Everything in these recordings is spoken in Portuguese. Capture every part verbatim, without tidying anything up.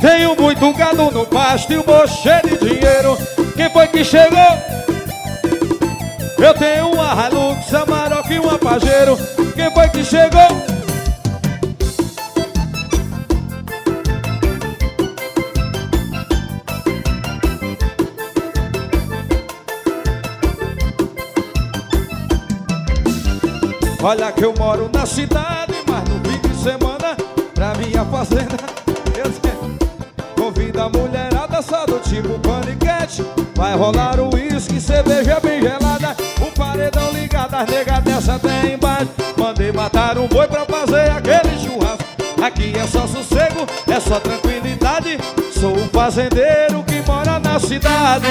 Tenho muito gado no pasto e o bolso cheio de dinheiro. Quem foi que chegou? Eu tenho uma Hilux, Amarok e uma Pajero. Quem foi que chegou? Olha que eu moro na cidade, mas no fim de semana pra minha fazenda eu convido a mulherada só do tipo paniquete. Vai rolar o uísque, cerveja bem gelada, o paredão ligado, as negas dessa até embaixo. Mandei matar um boi pra fazer aquele churrasco. Aqui é só sossego, é só tranquilidade. Sou um fazendeiro que mora na cidade.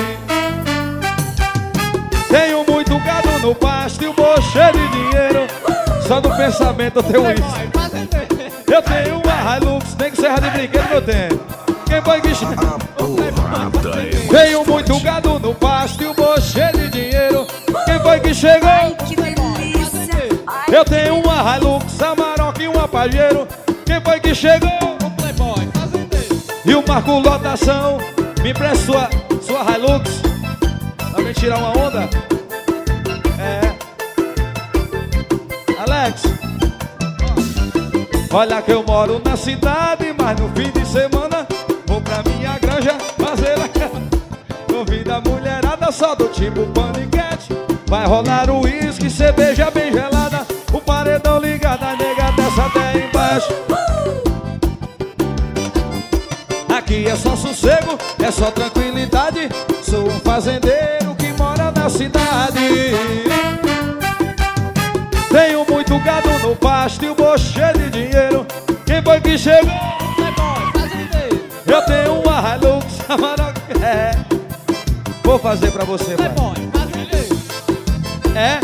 Tenho muito gado no pasto e o bolso cheio de dinheiro. Só no pensamento eu tenho isso. Eu tenho uma Hilux, nem que serra de brinquedo eu tenho. Quem foi que chegou? Tenho muito gado no pasto e o bolso cheio de dinheiro. Quem foi que chegou? Ai, que delícia. Ai, eu tenho uma Hilux, Amarok e uma Pajero. Quem foi que chegou? O Playboy, fazendeiro. E o Marco Lotação me empresta sua, sua Hilux pra me tirar uma onda. É Alex, olha que eu moro na cidade, mas no fim de semana vou pra minha granja fazer a... Convida a mulherada só do tipo paniquete. Vai rolar o uísque, cerveja bem gelada, o paredão ligado, a nega dessa até embaixo. Aqui é só sossego, é só tranquilidade. Sou um fazendeiro que mora na cidade. Tenho muito gado no pasto e o bolso cheio de dinheiro. Quem foi que chegou? Playboy, fazendeiro. Eu tenho uma Hilux, Amarok. É, vou fazer pra você, pai. Playboy, fazendeiro. É?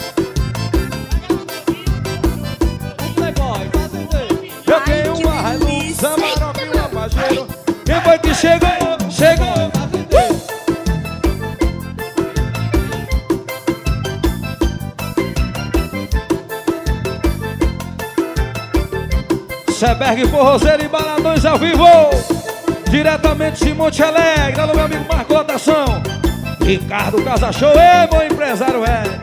O Playboy, fazendeiro. Eu tenho uma Hilux, Amarok e uma Pajero. Quem foi que chegou? Chegou! Seberg, Forrozeiro e Baladões ao vivo, diretamente de Monte Alegre. Alô, meu amigo Marco Lotação, Ricardo Casa Show, é bom empresário, é.